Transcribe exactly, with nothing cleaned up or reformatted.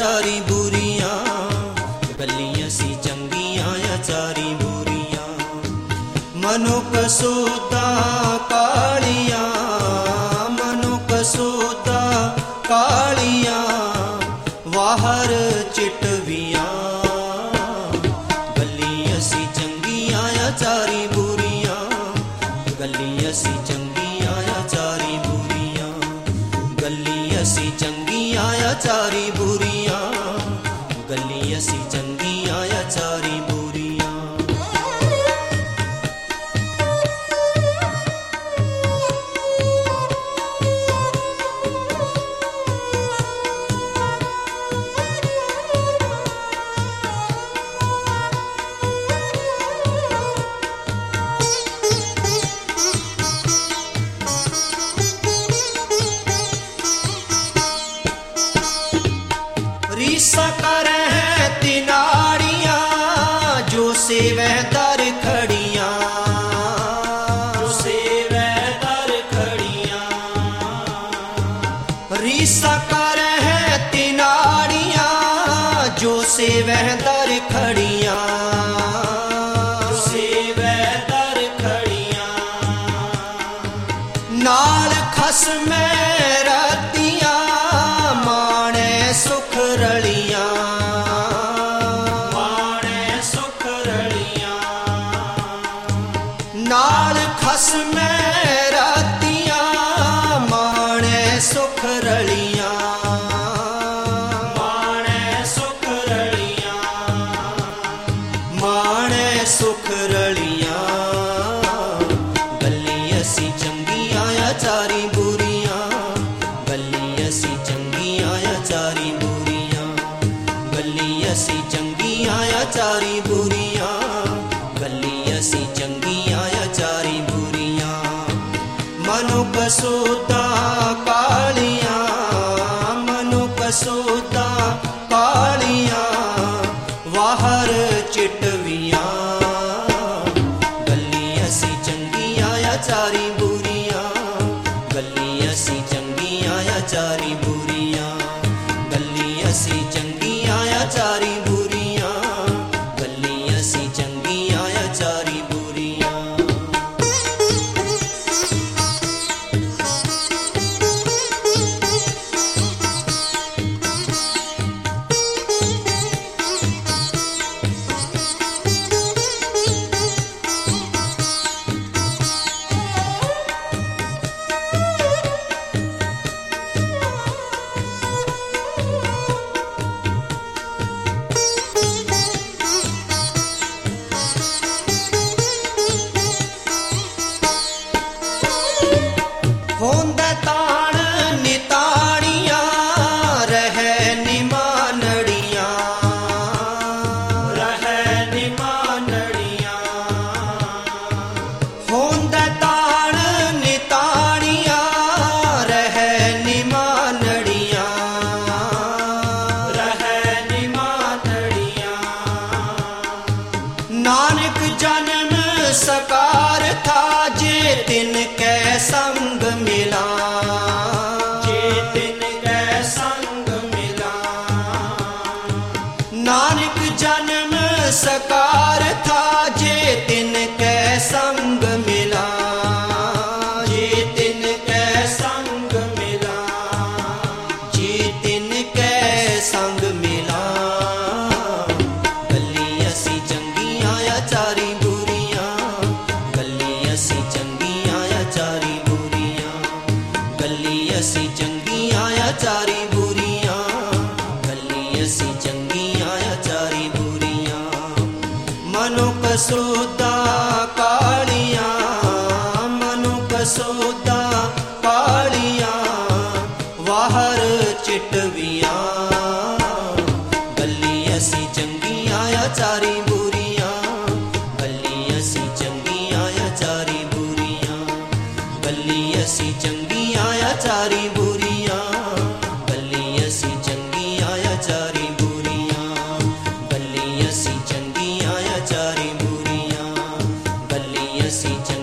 चारी बुरियां, गलियां सी चंगियां या चारी बुरियां। मनुख सोता कालियां, मनुख सोता कालियां, वाहर चिटवियां। गलियां सी चंगियां या चारी बुरियां, गलियां सी चंगियां या चारी बुरियां। गलियां सी चंगियां या चारी बुरियां, गलियां सी चंगियां या चारी बुरियां। रीसा करे हैं तिनाड़ियां, जो सेवह दर खड़ियां, जो सेवह दर खड़ियां। रीसा करे हैं तिनाड़ियां, जो सेवह दर खड़ियां, जो सेवह दर खड़ियां। नाल खसम रतियां, माणे सुख रलियां, माणे सुख रलियां। नाल खसम रतियां, माणे सुख रलियां, माणे सुख रलियां, माणे सुख रलियां। गलियां सी चंगियां या चारी बुरियां, गलियां सी चंगियां या चारी बुरियां। गलियां सी चंगियां या चारी बुरियां, गलियां सी चंगियां या चारी बुरियां। मनुख सोता कालियां, मनुख सोता कालियां, वाहर चिटवियां। गलियां सी चंगियां या चारी बुरियां, गलियां सी चंगियां या चारी बुरियां। गलियां सी चंगियां या चारी बुरियां, गलियां सी चंगियां या चारी बुरियां। होंदे ताण निताड़ियां, रहे निमानड़ियां, रहे निमानड़ियां। होंदे ताण निताड़ियां, रहे निमानड़ियां, रहे निमानड़ियां। नानक जन्म सकार था, जे तिन कै संग मिला, जे तिन कै संग मिला। नानक जन्म सकार था, जे तिन कै संग मिला, जे तिन कै संग मिला, जे तिन कै संग मिला। गलियां सी चंगियां या चारी बुरियां, गलियां सी चंगियां या चारी बुरियां। गलियां सी चंगियां या चारी बुरियां, गलियां सी चंगियां या चारी बुरियां। मनुख सोता कालियां, मनुख सोता कालियां, वाहर चिटवियां। गलियां सी चंगियां या चारी बुरियां, गलियां सी चंगियां या चारी बुरियां। गलियां सी चंगियां या चारी बुरियां, गलियां सी चंगियां या चारी बुरियां। गलियां सी चंगियां या चारी बुरियां, गलियां सी चंगियां